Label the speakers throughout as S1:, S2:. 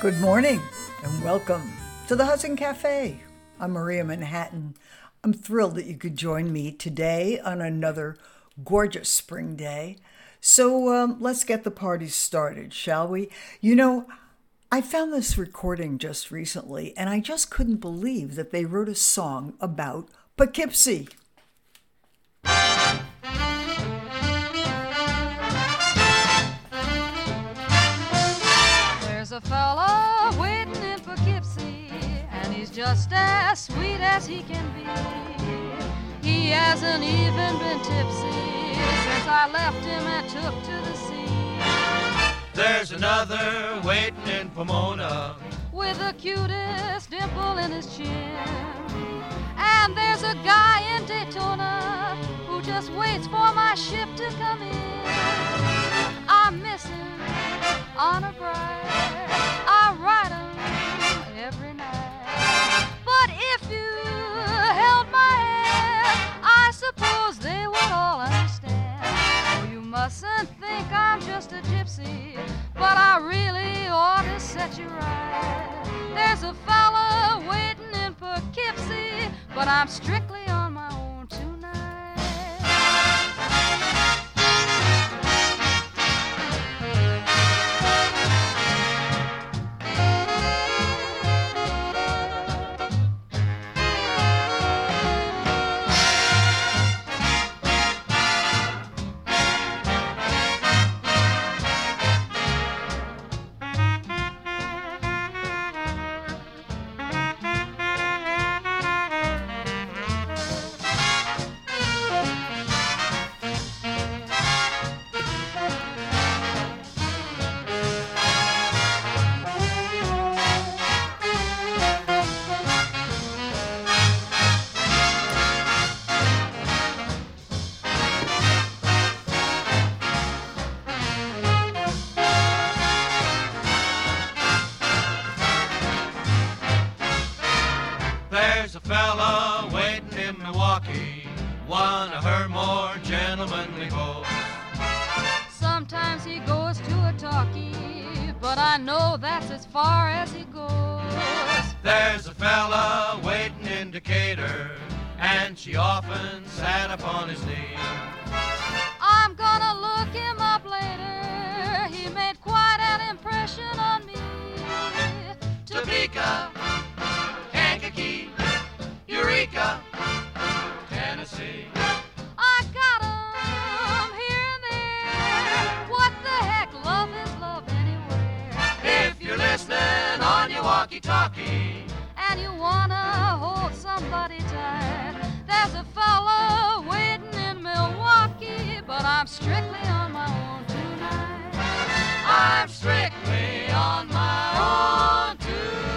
S1: Good morning and welcome to the Hudson Cafe. I'm Maria Manhattan. I'm thrilled that you could join me today on another gorgeous spring day. So let's get the party started, shall we? You know, I found this recording just recently and I just couldn't believe that they wrote a song about Poughkeepsie.
S2: There's a fella waiting in Poughkeepsie, and he's just as sweet as he can be. He hasn't even been tipsy since I left him and took to the sea.
S3: There's another waiting in Pomona
S2: with the cutest dimple in his chin. And there's a guy in Daytona who just waits for my ship to come in. I miss him on a bride, I ride him every night. But if you held my hand, I suppose they would all understand. Oh, you mustn't think I'm just a gypsy, but I really ought to set you right. There's a fella waiting in Poughkeepsie, but I'm strictly on my own tonight.
S3: There's a fella waiting in Milwaukee, one of her more gentlemanly folks.
S2: Sometimes he goes to a talkie, but I know that's as far as he goes.
S3: There's a fella waiting in Decatur, and she often sat upon his knee.
S2: I'm gonna look him up later, he made quite an impression on me.
S3: Topeka, Kankakee, Eureka, Tennessee.
S2: I got 'em here and there. What the heck, love is love anywhere.
S3: If you're listening on your walkie-talkie,
S2: and you wanna hold somebody tight, there's a fella waiting in Milwaukee, but I'm strictly on my own tonight.
S3: I'm strictly on my own tonight.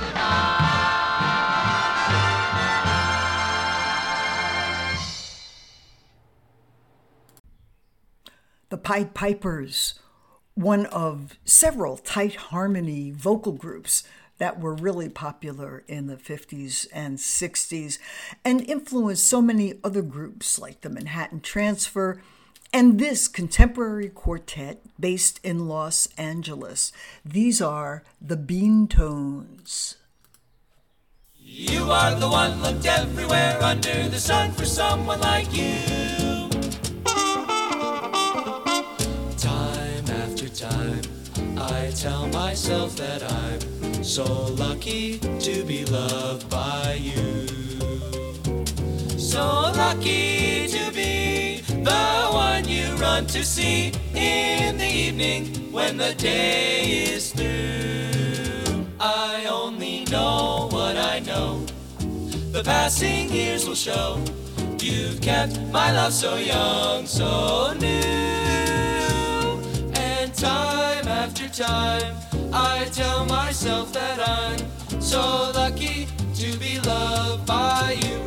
S1: The Pied Pipers, one of several tight harmony vocal groups that were really popular in the 50s and 60s and influenced so many other groups like the Manhattan Transfer and this contemporary quartet based in Los Angeles. These are the Bean Tones.
S4: You are the one looked everywhere under the sun for someone like you. Time after time, I tell myself that I'm so lucky to be loved by you. So lucky to be the one you run to see in the evening when the day is through. I only know what I know. The passing years will show. You've kept my love so young, so new. And time after time, I tell myself that I'm so lucky to be loved by you.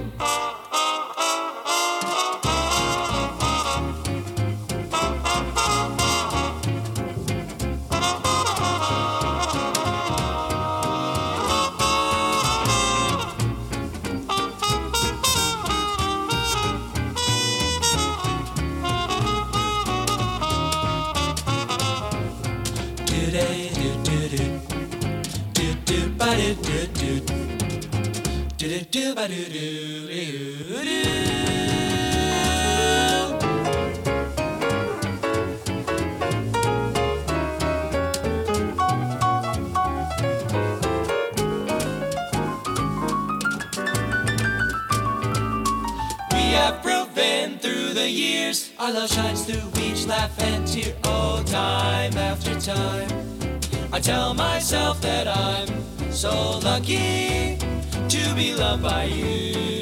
S4: have proven through the years our love shines through each laugh and tear. Oh, time after time I tell myself that I'm so lucky to be loved by you.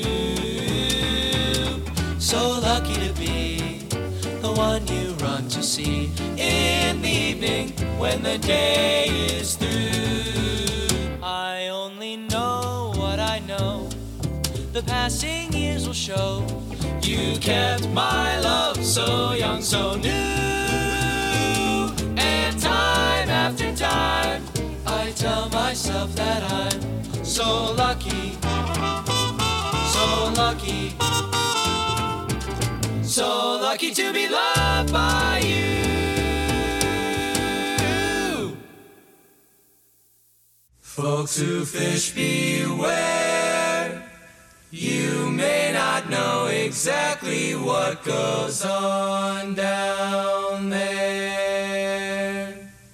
S4: So lucky to be the one you run to see in the evening when the day is through. I only know what I know, the passing years will show. You kept my love so young, so new. And time after time I tell myself that I'm so lucky, so lucky, so lucky to be loved by you. Folks who fish, beware. You may not know exactly what goes on down there.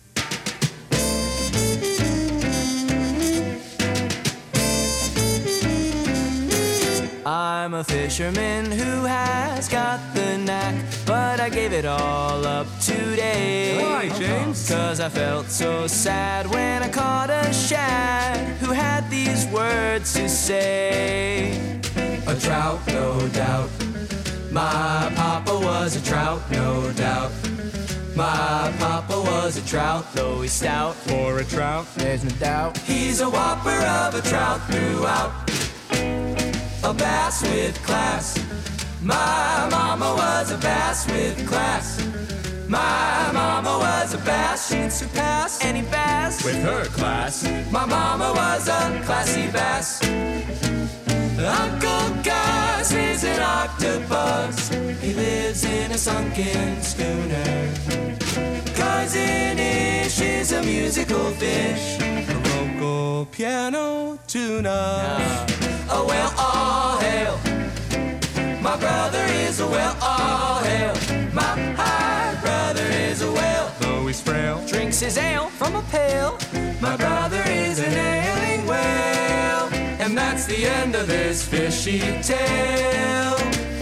S4: I'm a fisherman who has got the knack, but I gave it all up today.
S5: Why, James?
S4: 'Cause I felt so sad when I caught a shad who had these words to say. A trout, no doubt. My papa was a trout, no doubt. My papa was a trout, though he's stout.
S5: For a trout,
S4: There's no doubt. He's a whopper of a trout throughout. A bass with class. My mama was a bass with class. My mama was a bass, she'd surpass any bass
S5: with her class.
S4: My mama was a classy bass. Uncle Gus is an octopus. He lives in a sunken schooner. Cousin Ish is a musical fish,
S5: A local piano tuner.
S4: a well, all hail. My brother is a well, all hail. My high brother is a whale,
S5: Though he's frail,
S4: drinks his ale from a pail. My brother is an ailing whale, and that's the end of this fishy tale.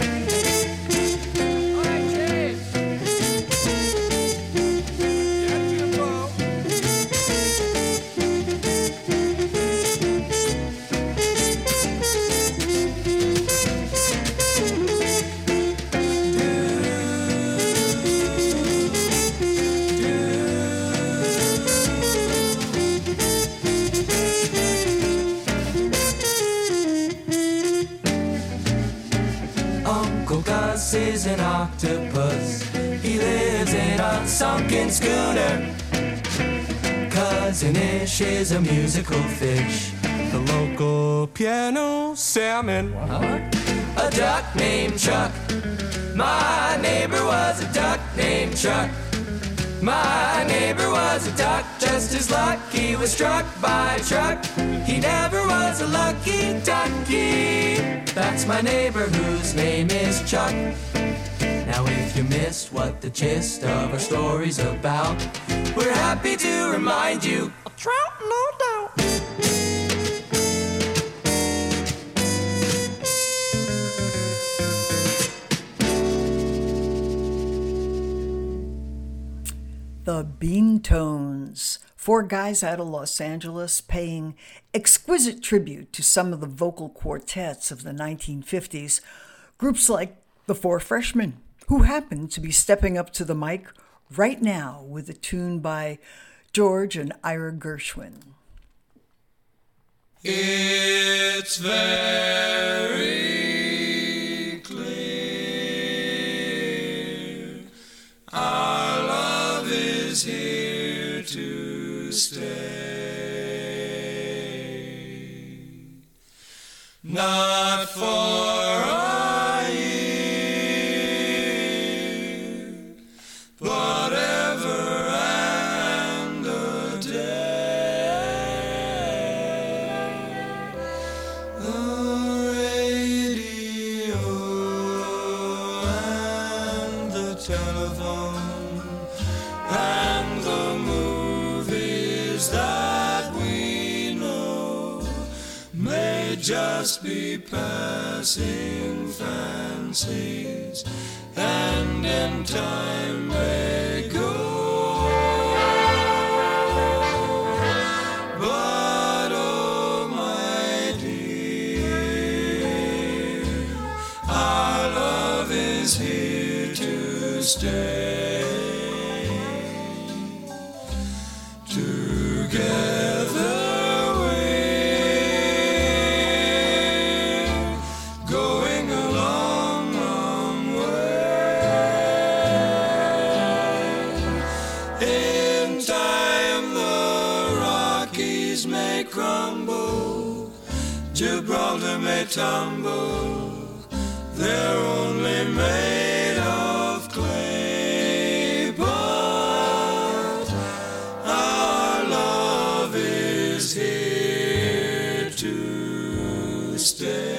S4: Gus is an octopus. He lives in a sunken schooner. Cousin Ish is a musical fish.
S5: the local piano salmon.
S4: A duck named Chuck. My neighbor was a duck named Chuck. My neighbor was a duck, just his luck he was struck by a truck. He never was a lucky ducky. That's my neighbor whose name is Chuck. Now if you missed what the gist of our story's about, we're happy to remind you, a trout, no doubt.
S1: The Bean Tones, four guys out of Los Angeles paying exquisite tribute to some of the vocal quartets of the 1950s, groups like the Four Freshmen, who happen to be stepping up to the mic right now with a tune by George and Ira Gershwin.
S4: It's very clear our love is here to stay, not for a year, but ever and a day. just be passing fancies, and in time may go. But oh my dear, our love is here to stay. Together Gibraltar may tumble, they're only made of clay, but our love is here to stay.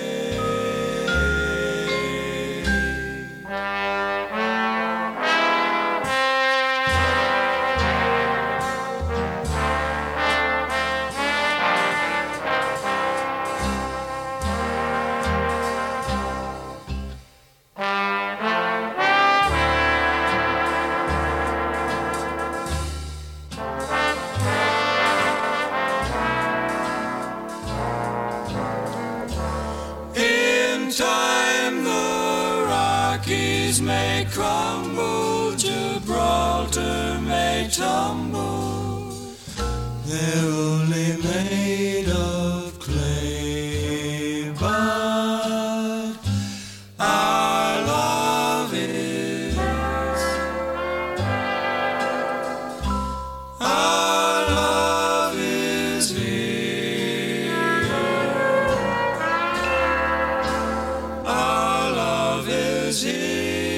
S4: May crumble, Gibraltar may tumble, they're only made of clay, but our love is, our love is here, our love is here.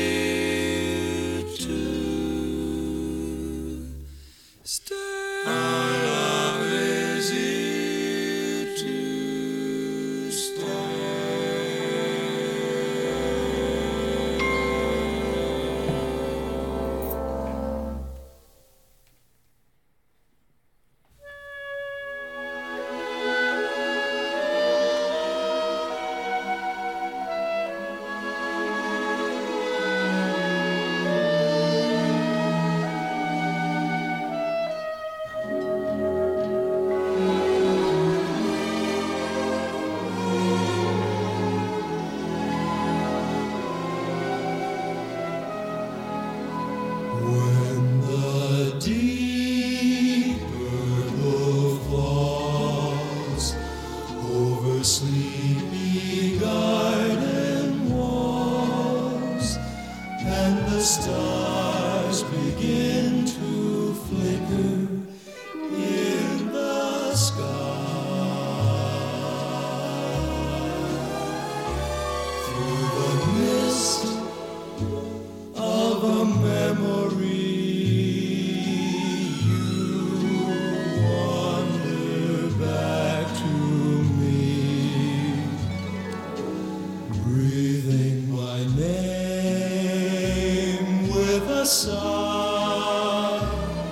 S4: Sleepy garden walls, and the stars begin to flicker in the sky. Through the mist of a memory, sigh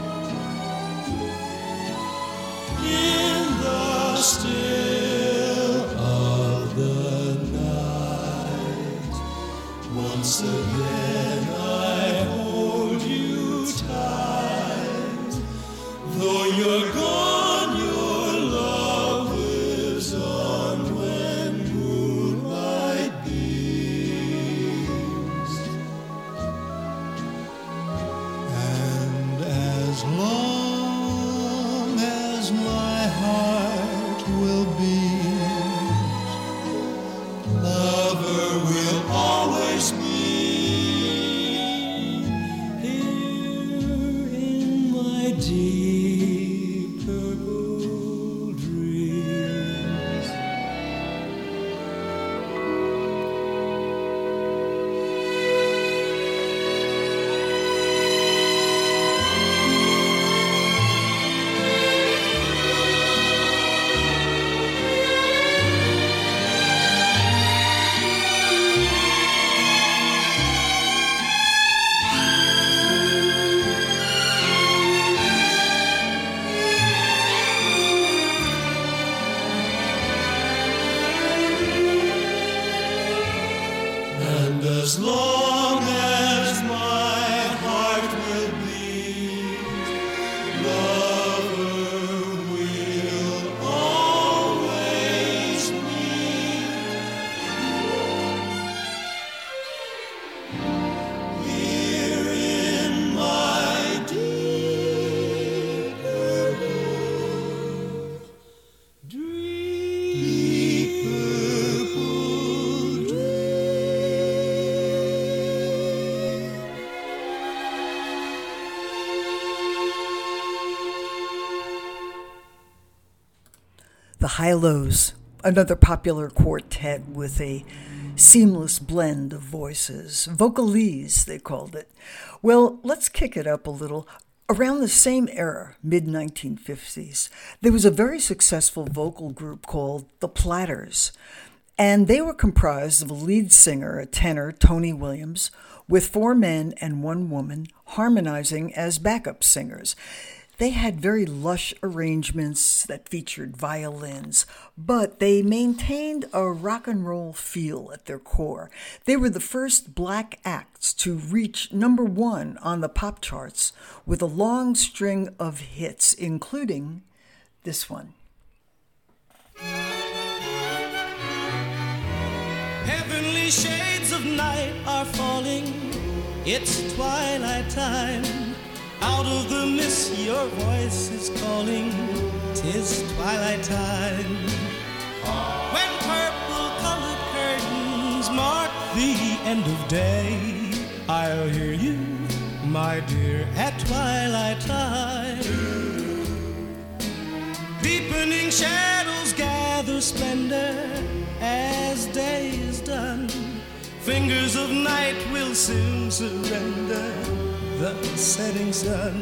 S4: in the still of the night. Once again I hold you tight. Though you're gone, your love lives on when moonlight beams. As long as my heart will beat, lover will always be here in my deep
S1: The Hi-Lo's, another popular quartet with a seamless blend of voices. Vocalese, they called it. Well, let's kick it up a little. Around the same era, mid-1950s, there was a very successful vocal group called The Platters, and they were comprised of a lead singer, a tenor, Tony Williams, with 4 men and 1 woman harmonizing as backup singers. They had very lush arrangements that featured violins, but they maintained a rock and roll feel at their core. They were the first black acts to reach #1 on the pop charts with a long string of hits, including this one.
S4: Heavenly shades of night are falling. It's twilight time. Out of the mist your voice is calling. 'Tis twilight time. When purple-colored curtains mark the end of day, I'll hear you, my dear, at twilight time. Deepening shadows gather splendor as day is done. Fingers of night will soon surrender the setting sun.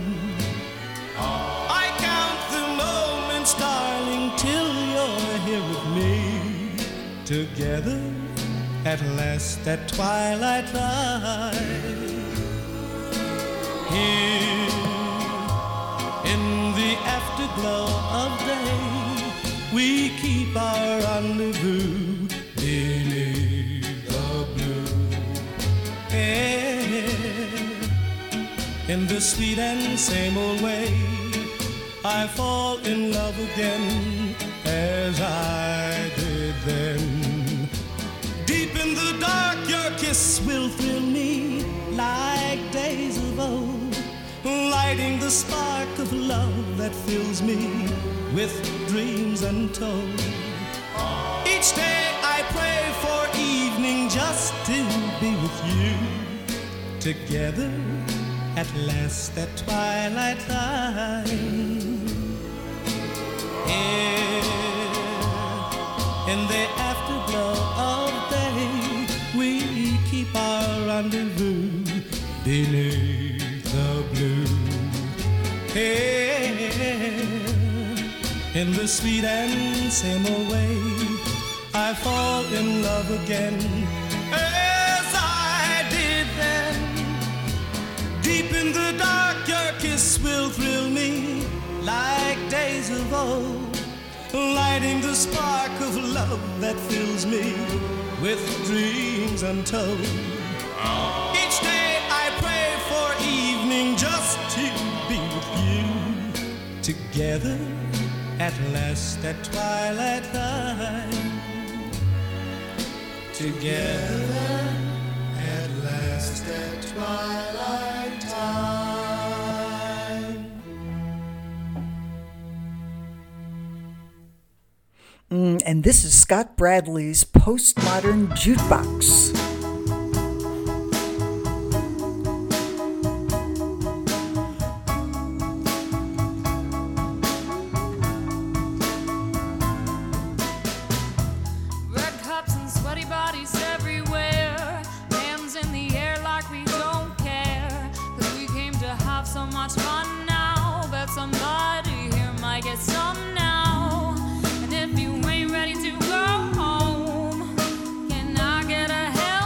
S4: I count the moments, darling, till you're here with me. Together at last at twilight time. Here in the afterglow of day, we keep our rendezvous beneath the blue air. In the sweet and same old way, I fall in love again as I did then. Deep in the dark, your kiss will thrill me like days of old, lighting the spark of love that fills me with dreams untold. Each day I pray for evening just to be with you. Together at last at twilight time. Here in the afterglow of day, we keep our rendezvous beneath the blue. Here in the sweet and same old way, I fall in love again as I did then. Deep in the dark, your kiss will thrill me like days of old, lighting the spark of love that fills me with dreams untold. Each day I pray for evening just to be with you. Together at last at twilight time. Together at last at twilight time.
S1: And this is Scott Bradley's Postmodern Jukebox.
S2: And if you ain't ready to go home, can I get a help?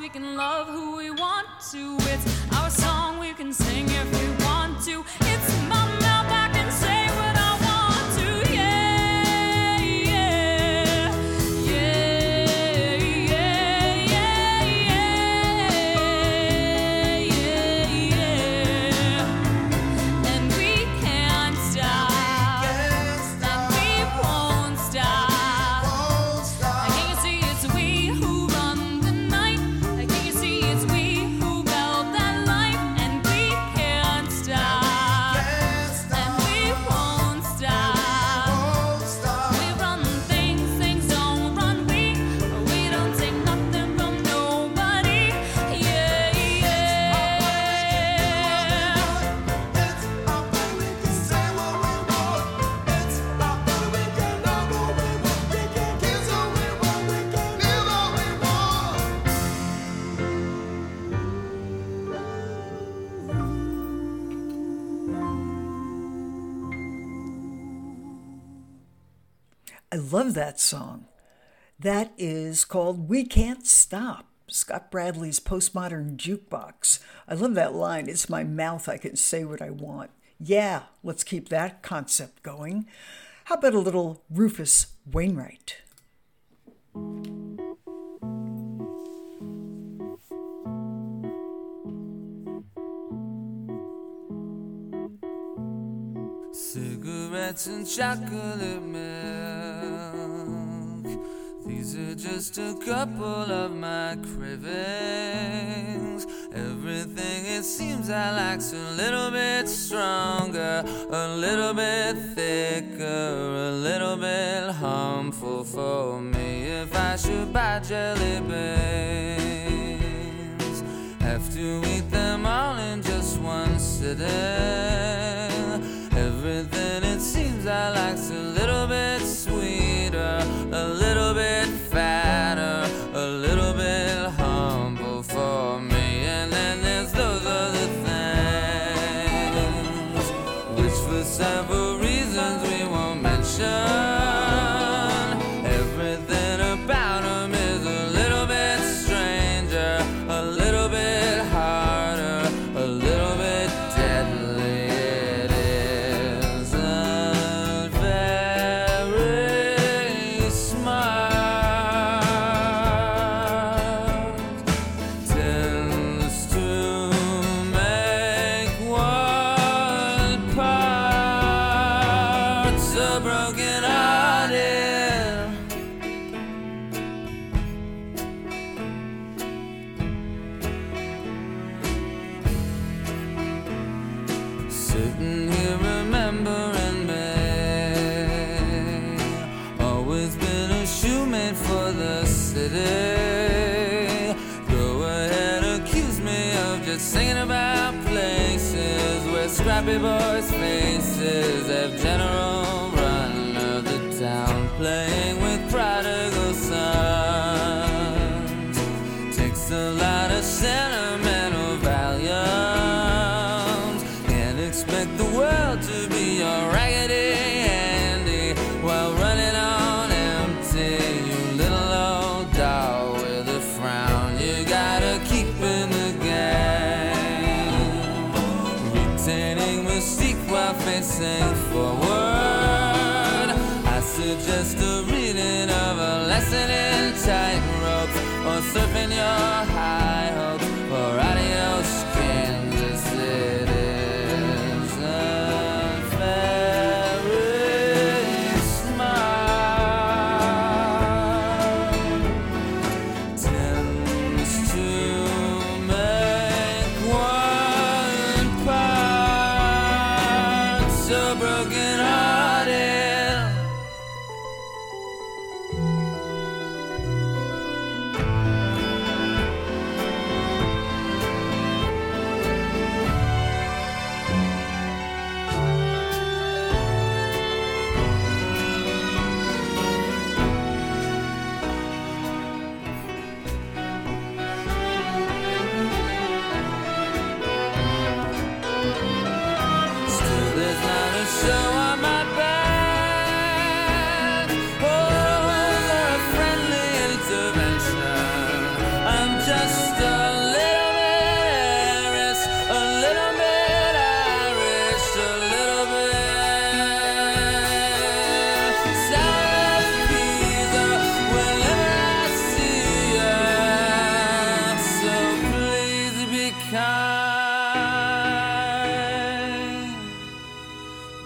S6: we can love who we want to. It's our song, we can sing if we want to. It's my mouth, I can say what I want to. Yeah, yeah, yeah, yeah, yeah, yeah, yeah. And we can't stop, and we won't stop. Can't you see it's we who run the night? Can't you see it's we who build that life? And we can't stop, and we won't stop. We run things, things don't run we. We don't take nothing from nobody. Yeah, yeah.
S1: I love that song. That is called We Can't Stop, Scott Bradley's Postmodern Jukebox. I love that line. It's my mouth, I can say what I want. Yeah, let's keep that concept going. How about a little Rufus Wainwright?
S4: Cigarettes and chocolate milk. These are just a couple of my cravings. Everything it seems I like's a little bit stronger, a little bit thicker, a little bit harmful for me. If I should buy jelly beans, have to eat them all in just one sitting. Everything it seems I like's a little bit sweeter, a little bit fatter, a little bit humble for me. And then there's those other things, which for several reasons we won't mention. Everything about them is a little bit stranger, a little bit harder, a little bit deadly. It isn't very smart. Tends to make one part so broken hearted. Sitting here remembering me, always been a shoemate for the city. Go ahead, accuse me of just singing about places where scrappy boys' faces have general run of the town, playing with prodigal sons. Takes a lot of sentimental volumes. Can't expect the world to be your Raggedy Andy while running on empty. You little old doll with a frown, you gotta keep in the game, retaining mystique while facing forward. I suggest a reading of a lesson in tightrope, or surfing your high hopes, or adios, Kansas City. Very smart. Tends to make one part so broken hearted. Still, there's not a show on my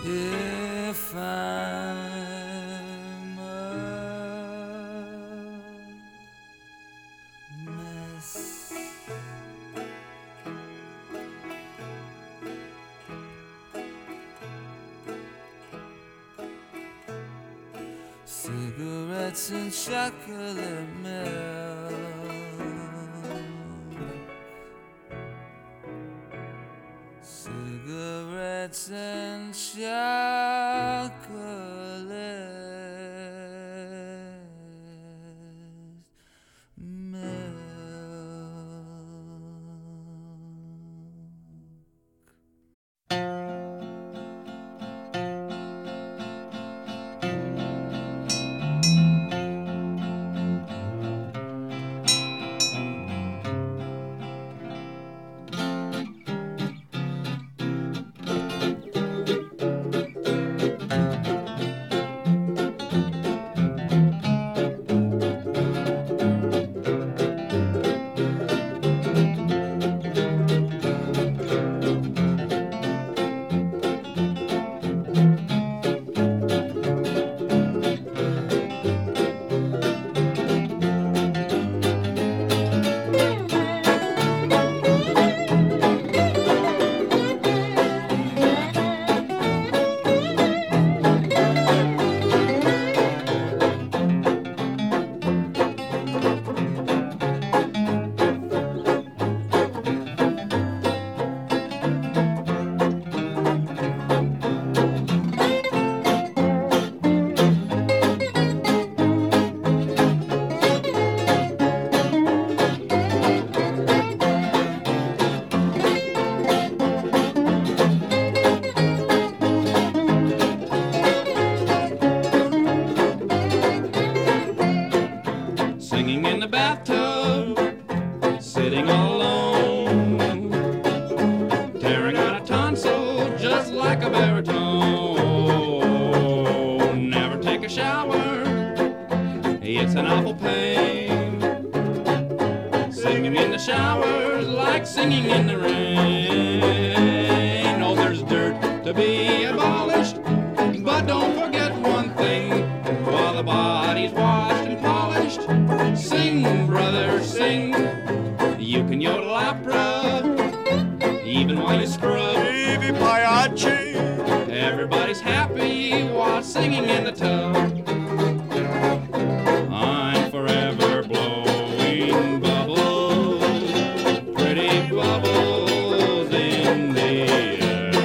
S4: if I'm a mess. Cigarettes and chocolate milk, cigarettes and chocolate milk.
S7: Singing in the bathtub, sitting all alone, tearing out a tonsil just like a baritone. Never take a shower, it's an awful pain. Singing in the shower's like singing in the rain. Oh, there's dirt to be abolished, but don't forget one thing, while the body's washed and polished, sing, brother, sing. You can yodel opera, even while you scrub.
S5: Baby Pagliacci.
S7: Everybody's happy while singing in the tub. I'm forever blowing bubbles, pretty bubbles in the air.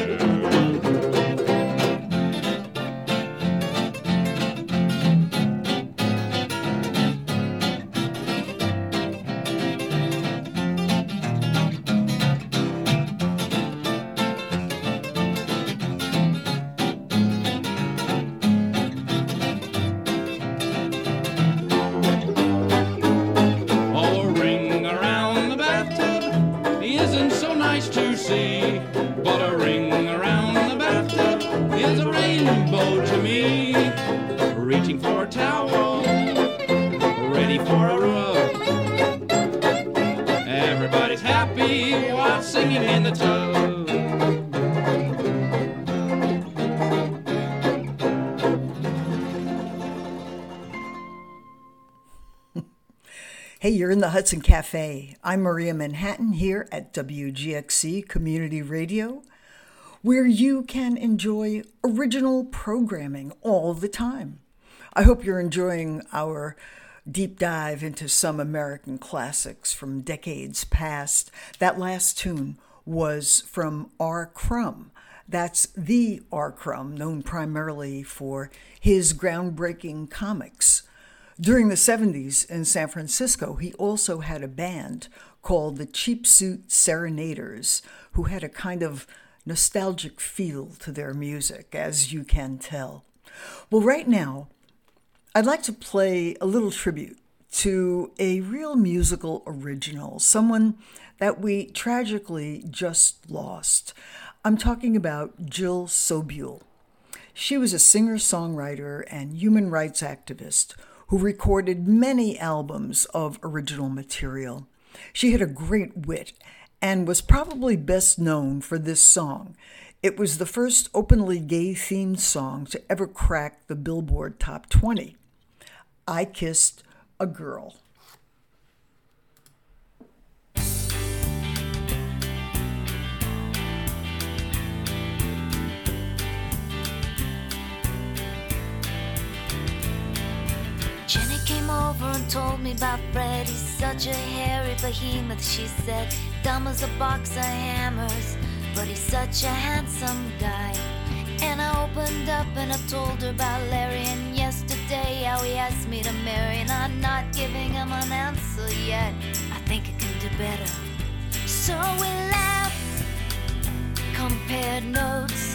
S7: But a ring around the bathtub is a rainbow to me. Reaching for a towel, ready for a rub. Everybody's happy while singing in the tub.
S1: Hey, you're in the Hudson Cafe. I'm Maria Manhattan here at WGXC Community Radio, where you can enjoy original programming all the time. I hope you're enjoying our deep dive into some American classics from decades past. That last tune was from R. Crumb. That's the R. Crumb, known primarily for his groundbreaking comics. During the 70s in San Francisco, he also had a band called the Cheap Suit Serenaders, who had a kind of nostalgic feel to their music, as you can tell. Well, right now, I'd like to play a little tribute to a real musical original, someone that we tragically just lost. I'm talking about Jill Sobule. She was a singer-songwriter and human rights activist who recorded many albums of original material. She had a great wit and was probably best known for this song. It was the first openly gay-themed song to ever crack the Billboard Top 20. I Kissed a Girl.
S8: Jenny came over and told me about Fred. He's such a hairy behemoth, she said. Dumb as a box of hammers, but he's such a handsome guy. And I opened up and I told her about Larry. And yesterday how he asked me to marry. And I'm not giving him an answer yet. I think I can do better. So we laughed, compared notes.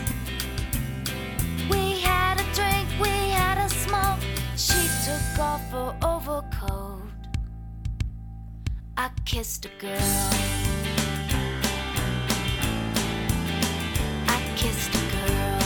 S8: We had a drink, we had a smoke. She took off her overcoat. I kissed a girl. I kissed a girl.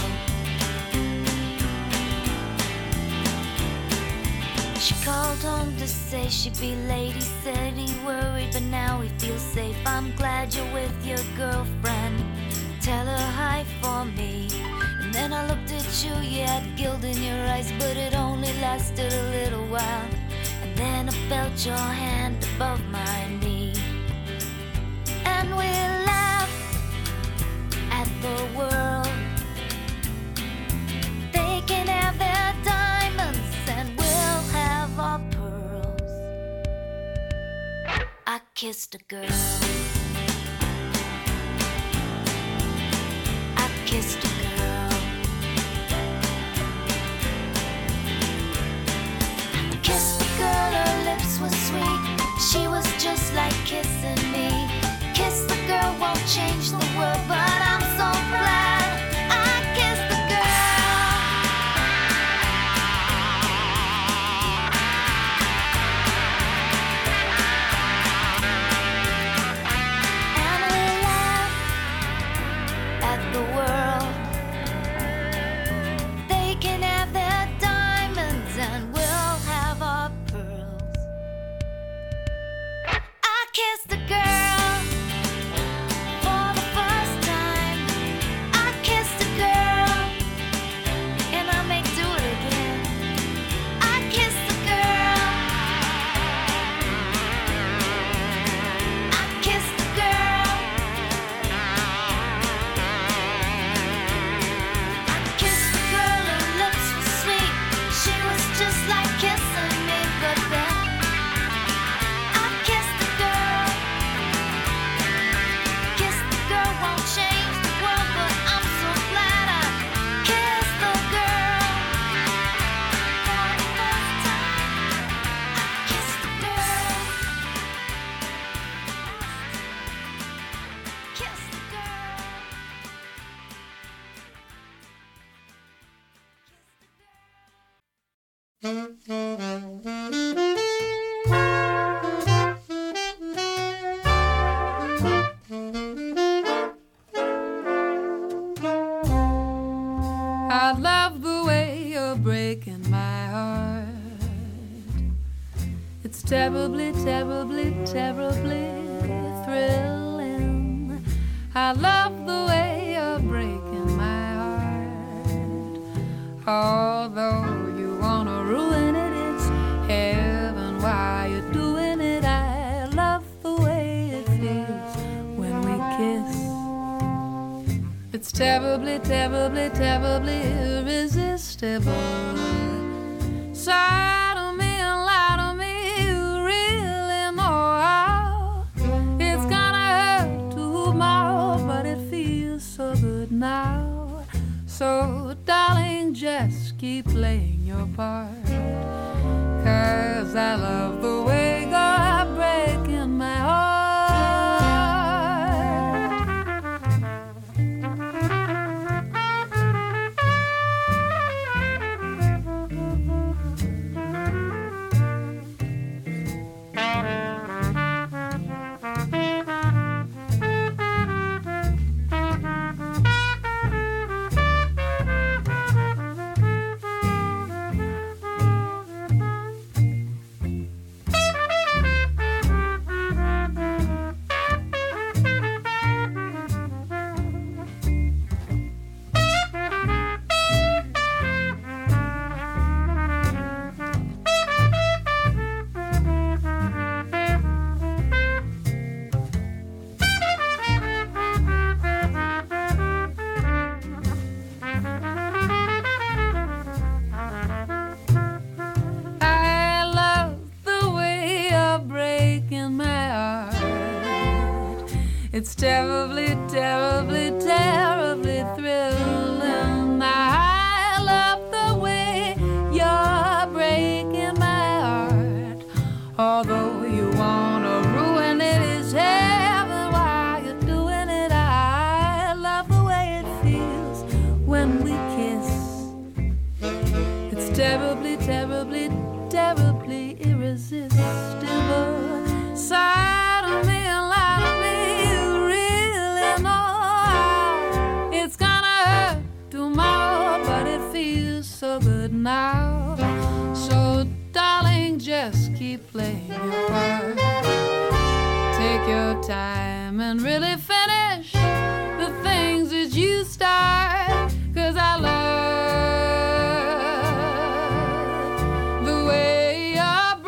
S8: She called home to say she'd be late. He said he worried, but now he feels safe. I'm glad you're with your girlfriend. Tell her hi for me. And then I looked at you, you had guilt in your eyes, but it only lasted a little while. And then I felt your hand above my knee. And we laughed at the world. They can have their diamonds and we'll have our pearls. I kissed a girl. I kissed a girl. Kissed the girl, her lips were sweet. She was just like kissing me. Kiss the girl won't change the world, but I'm so glad I kissed the girl. And we laughed at the world. They can have their diamonds and we'll have our pearls. I kissed a girl for the first time. I kissed a girl and I may do it again. I kissed a girl. I kissed a girl. I kissed the girl, her lips were sweet. She was just like kissing me, but then I kissed the girl. Kiss the girl won't change the world, but I'm so glad I kissed the girl. For the first time, I kissed the girl. Kissed the girl.
S6: I love the way you're breaking my heart. It's terribly, terribly, terribly thrilling. I love the way you're breaking my heart. Although you wanna ruin it, it's heaven while you're doing it. I love the way it feels when we kiss. It's terribly, terribly, terribly irresistible. Side of me and lie to me, you really know how. It's gonna hurt tomorrow, but it feels so good now. So, darling, just keep playing your part. 'Cause I love the way you're breaking my heart. when we kiss. It's terribly, terribly, terribly irresistible. Side of me and lie to me, you really know how it's gonna hurt tomorrow, but it feels so good now. So darling, just keep playing your part. Take your time and really finish the things that you start, 'cause I love the way you're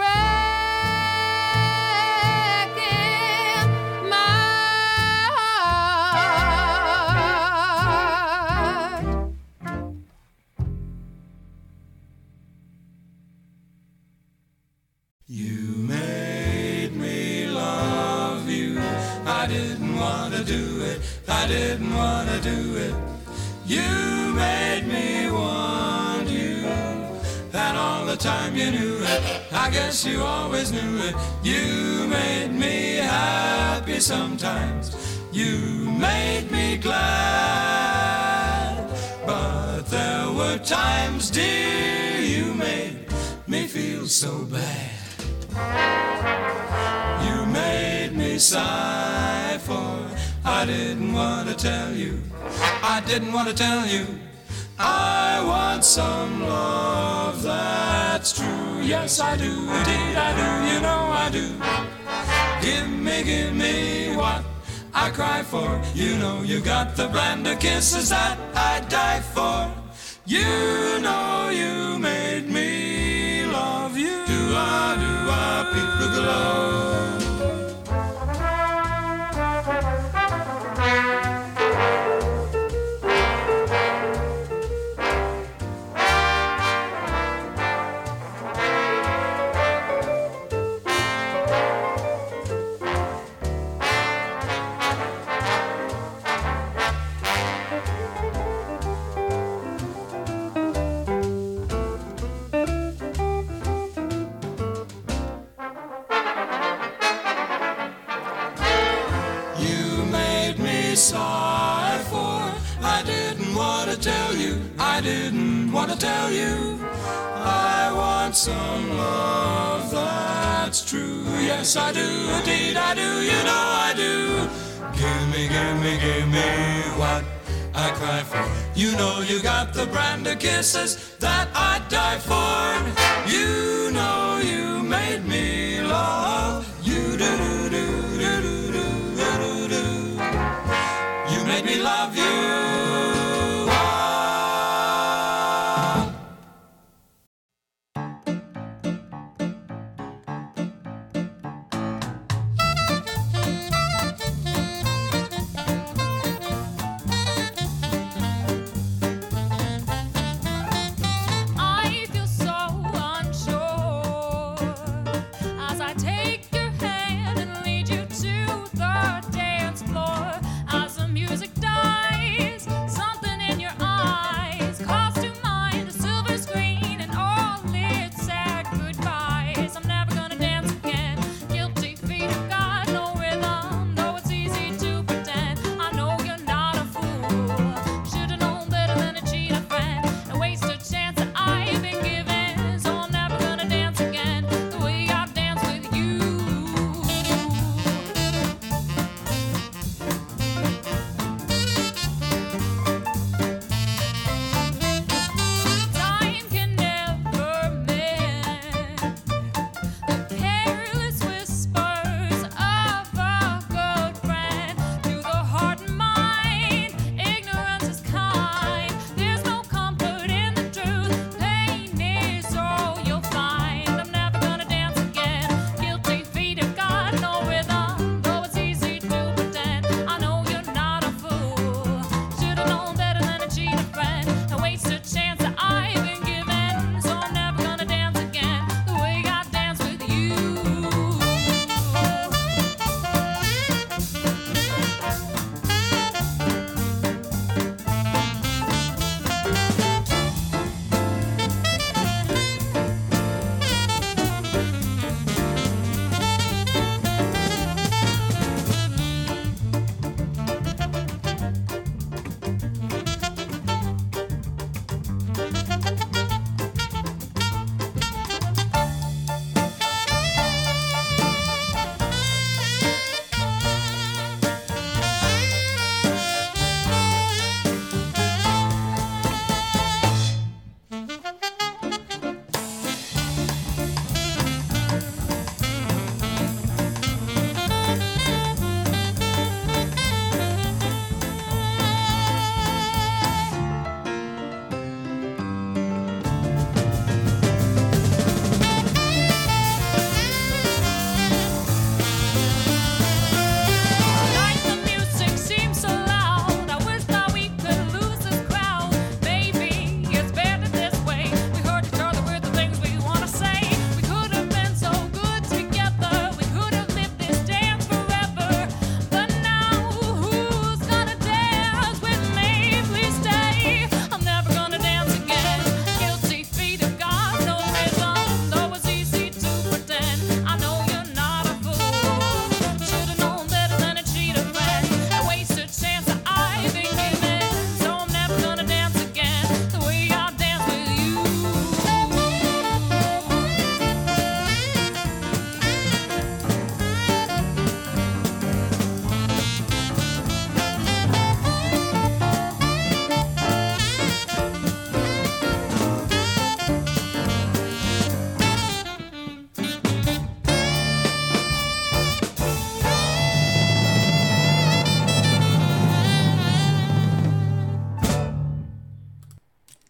S6: breaking my heart.
S4: You made me love you. I didn't want to do it. I didn't want to do it. You made me want you. And all the time you knew it. I guess you always knew it. You made me happy sometimes. You made me glad. But there were times, dear, you made me feel so bad. You made me sigh, for I didn't want to tell you. I didn't want to tell you. I want some love that's true. Yes, I do, indeed I do. You know I do. Give me what I cry for. You know you got the brand of kisses that I'd die for. You know you made me love you. Do-ah, peep-look-a-low. Sigh, for I didn't want to tell you. I didn't want to tell you. I want some love that's true. Yes, I do, indeed I do. You know I do. Give me what I cry for. You know you got the brand of kisses that I'd die for. You know you made me love you. You made me love you.
S6: I feel so unsure as I take your hand and lead you to the dance floor. As the music dies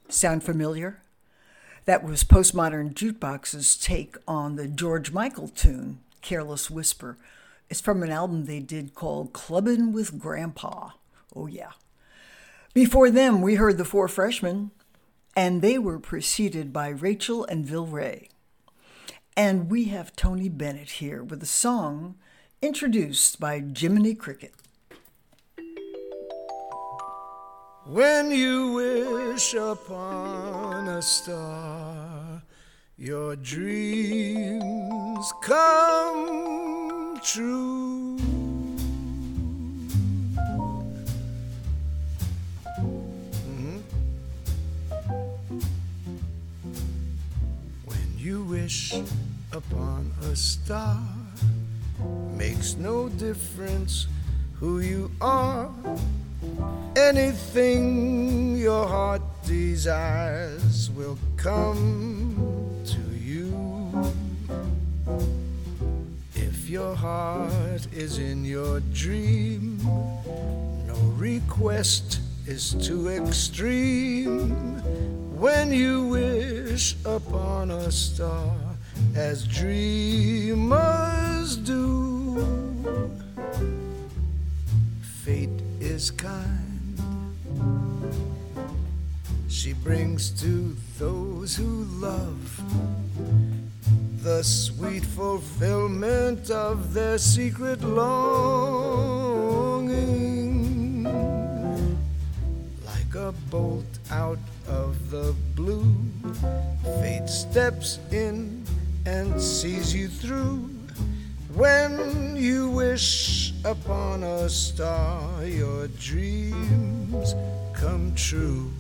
S1: Sound familiar? That was Postmodern Jukebox's take on the George Michael tune, Careless Whisper. It's from an album they did called Clubbin' with Grandpa. Oh, yeah. Before them, we heard the Four Freshmen, and they were preceded by Rachel and Vilray. And we have Tony Bennett here with a song introduced by Jiminy Cricket.
S5: When you wish upon a star, your dreams come true. When you wish upon a star, makes no difference who you are. Anything your heart desires will come to you. If your heart is in your dream, no request is too extreme. When you wish upon a star, as dreamers do, fate is kind. She brings to those who love the sweet fulfillment of their secret longing. Like a bolt out of the blue, fate steps in and sees you through. When you wish upon a star, your dreams come true.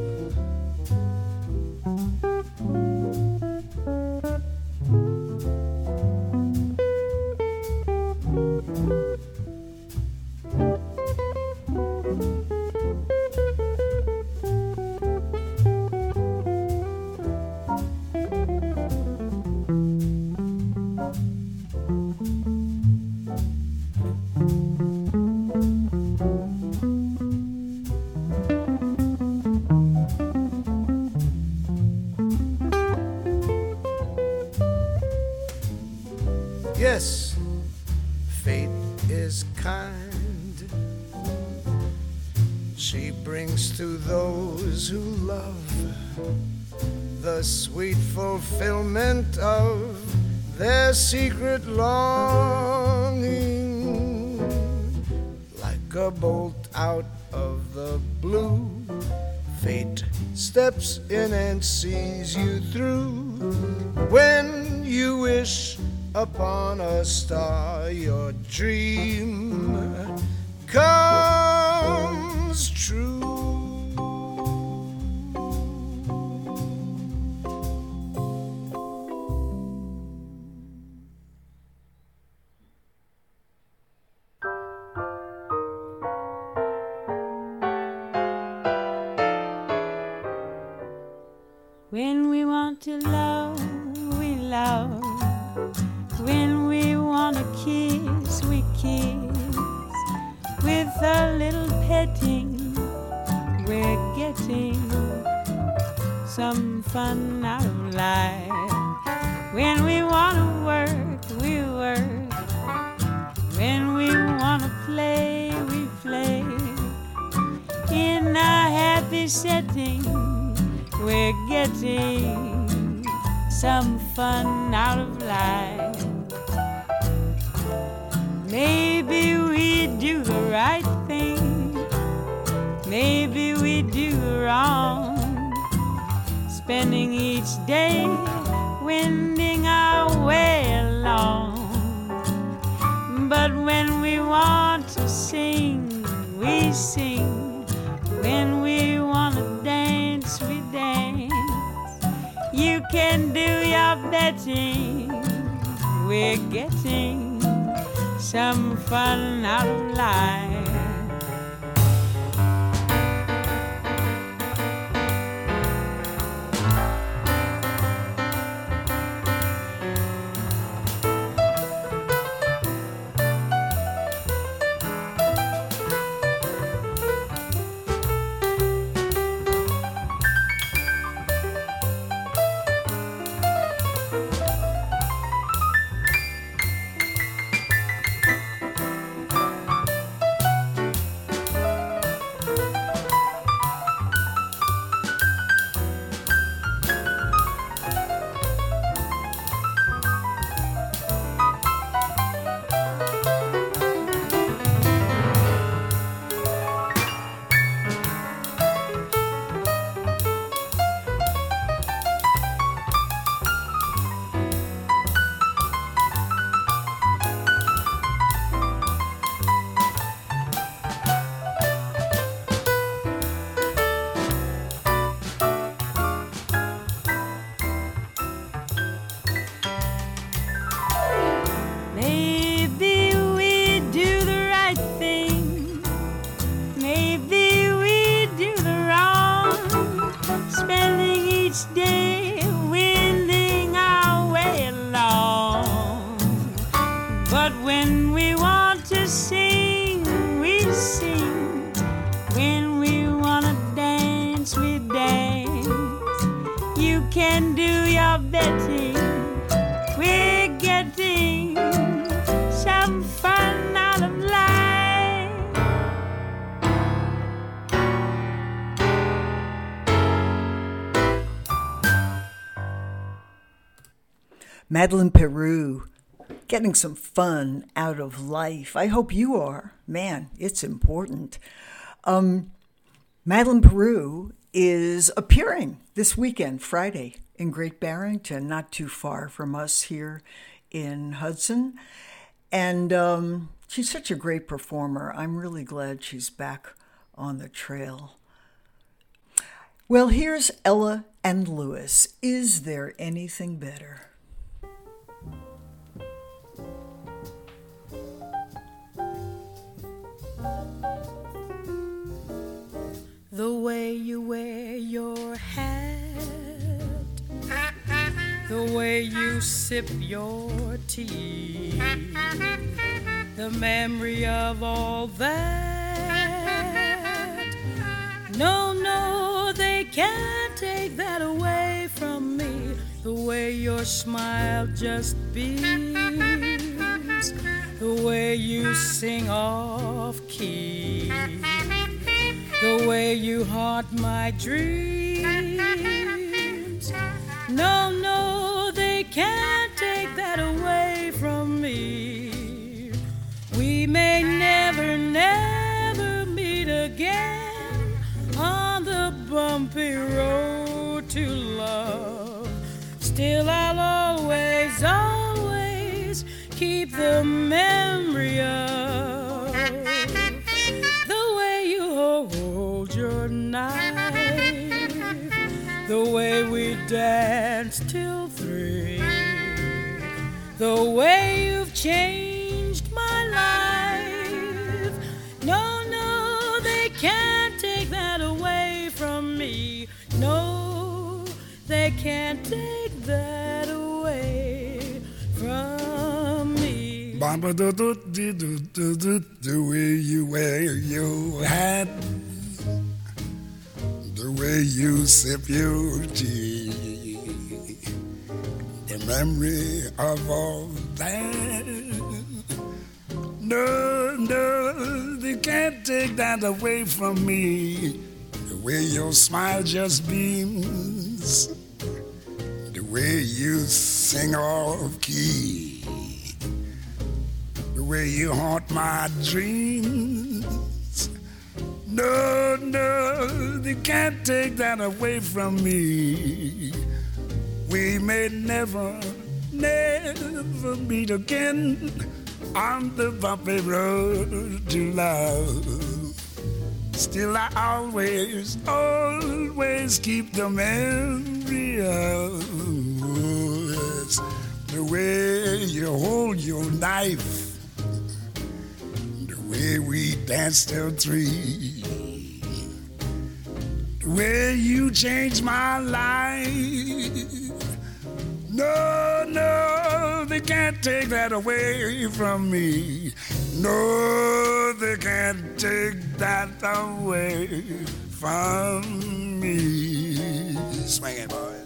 S5: Yes, fate is kind. She brings to those who love the sweet fulfillment of their secret longing. Like a bolt out of the blue, fate steps in and sees you through. When you wish upon a star, your dream comes true.
S6: When we want to love, we love. When we want to kiss, we kiss. With a little petting, we're getting some fun out of life. When we want to work, we work. When we want to play, we play. In a happy setting, we're getting some fun out of life. Maybe we do the right thing, maybe we do wrong, spending each day wending our way along. But when we want to sing, we sing. When we want to dance, we dance. You can do your betting, we're getting some fun out of life. can do your betting. We're getting some fun out of life.
S1: Madeleine Peru, getting some fun out of life. I hope you are. Man, it's important. Madeleine Peru is appearing this weekend, Friday, in Great Barrington, not too far from us here in Hudson. And she's such a great performer. I'm really glad she's back on the trail. Well, here's Ella and Lewis. Is there anything better?
S9: The way you wear your hat, the way you sip your tea, the memory of all that. No, no, they can't take that away from me. The way your smile just beams, the way you sing off key, the way you haunt my dreams. No, no, they can't take that away from me. We may never, never meet again on the bumpy road to love. Still I'll always, always keep the memory of the way you hold your knife, the way we danced till 3, the way you've changed my life. No, no, they can't take that away from me. No, they can't take that away from me.
S10: The way you wear your hat, the way you sip your tea, the memory of all that. No, no, they can't take that away from me. The way your smile just beams, the way you sing off key, the way you haunt my dreams. No, no, they can't take that away from me. We may never, never meet again on the bumpy road to love. Still I always, always keep the memory of the way you hold your knife, the way we danced till 3, the way you changed my life. No, no, they can't take that away from me. No, they can't take that away from me. Swing it, boys.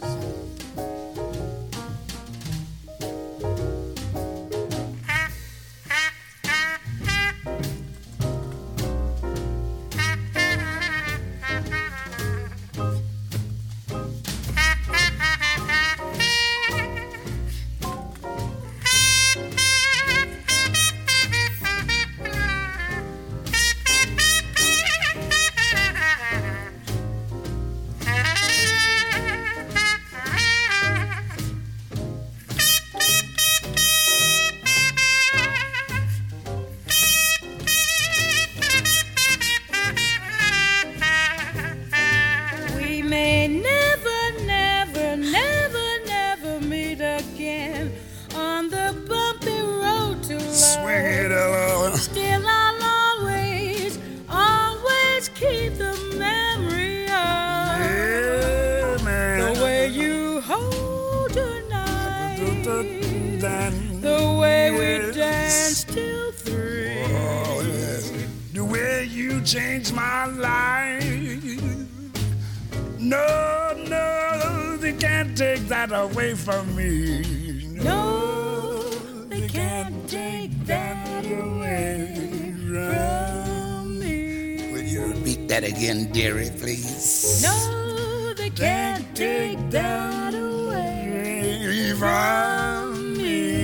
S9: The way we danced till 3.
S10: Oh, yes. The way you changed my life. No, no, they can't take that away from me.
S9: No, they can't take that away from me.
S10: Will you repeat that again, dearie, please?
S9: No, they can't take that away
S10: from me.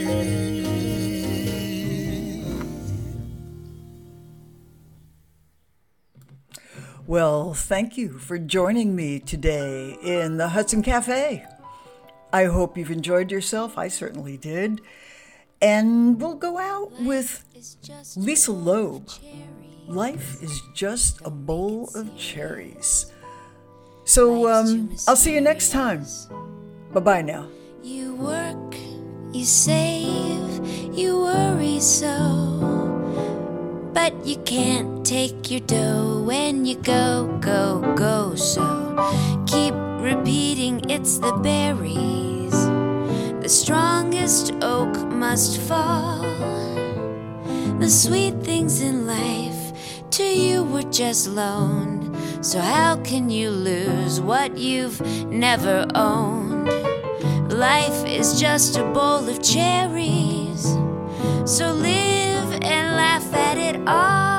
S1: Well, thank you for joining me today in the Hudson Cafe. I hope you've enjoyed yourself. I certainly did. And we'll go out with Lisa Loeb. Life is just a bowl of cherries. So I'll see you next time. Bye-bye now.
S8: You work, you save, you worry so. But you can't take your dough when you go, go, go. So keep repeating it's the berries. The strongest oak must fall. The sweet things in life to you were just loaned. So how can you lose what you've never owned? Life is just a bowl of cherries. So live and laugh at it all.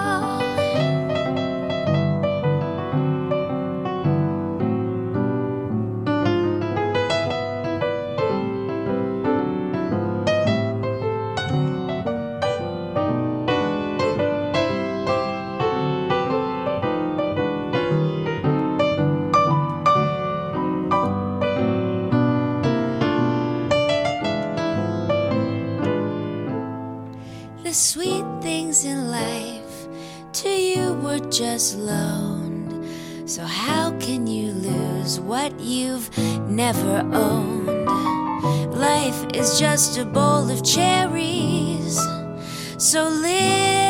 S8: The sweet things in life to you were just loaned. So how can you lose what you've never owned? Life is just a bowl of cherries. So live